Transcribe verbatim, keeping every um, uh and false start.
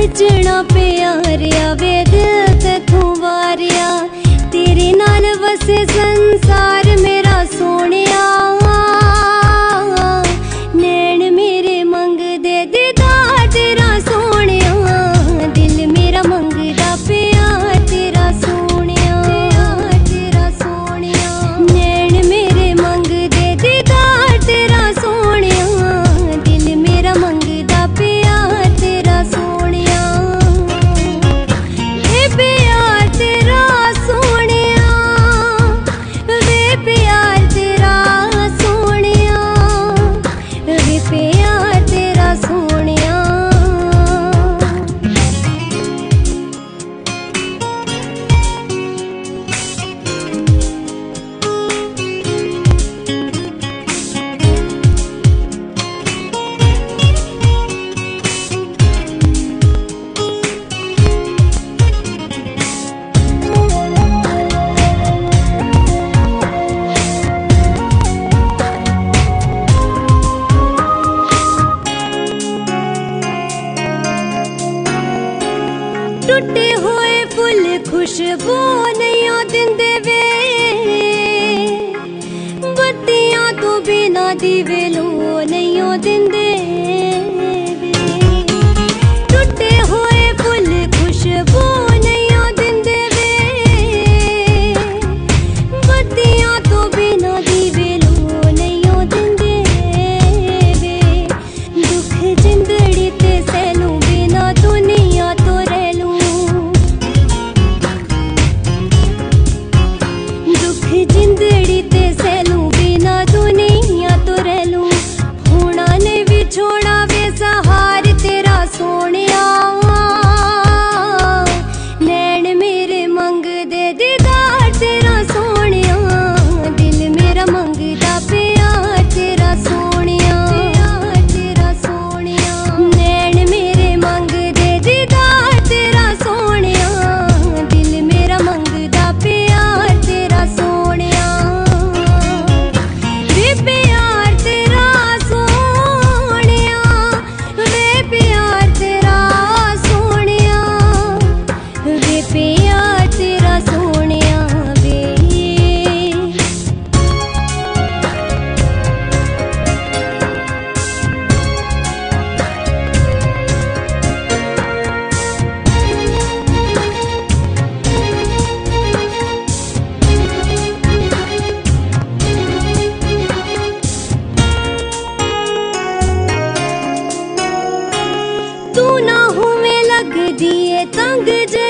सजना प्यारिया वे दिल ते तू वारिया, तेरे नाल वसे संसार मेरा सोनिया। नैन मेरे मंगदे दीदार तेरा सोनिया, दिल मेरा मंगदा प्यार तेरा सोनिया, तेरा सोनिया। नैन मेरे मंगदे दीदार तेरा सोनिया, दिल मेरा मंगदा प्यार तेरा सोनिया। वे प्यार तेरा सोनिया, वे प्यार तेरा सोनिया, वे प्यार तेरा सोनिया। टुटे हुए फुल खुशबू नहीं दिंदे वे, बत्तियां तो बिना दीवे लो नहीं दिंदे वे। टुटे हुए फुल खुशबू नहीं दिंदे वे, बत्तियां तो बिना दीवे लो नहीं दिंदे वे। दुख जिंदड़ी ते सैलू बिना दुनिया तो रह लूं, जिंदड़ी ते सैलू बिना दुनिया तो रह लूं। होना ने भी छोड़ा वे सहार तेरा सोनिया, नैन मेरे मंगदे दीदार तेरा सोनिया, दिल मेरा मंगदा प्यार तेरा सोनिया, तेरा सोनिया। नैन मेरे मंगदे दीदार तेरा सोनिया, दिल मेरा मंगदा प्यार तेरा सोनिया। वे प्यार तेरा सोनिया, वे प्यार तेरा सोनिया, वे प्यार तेरा सोनिया वे। तू ना हुए लग दिए तंग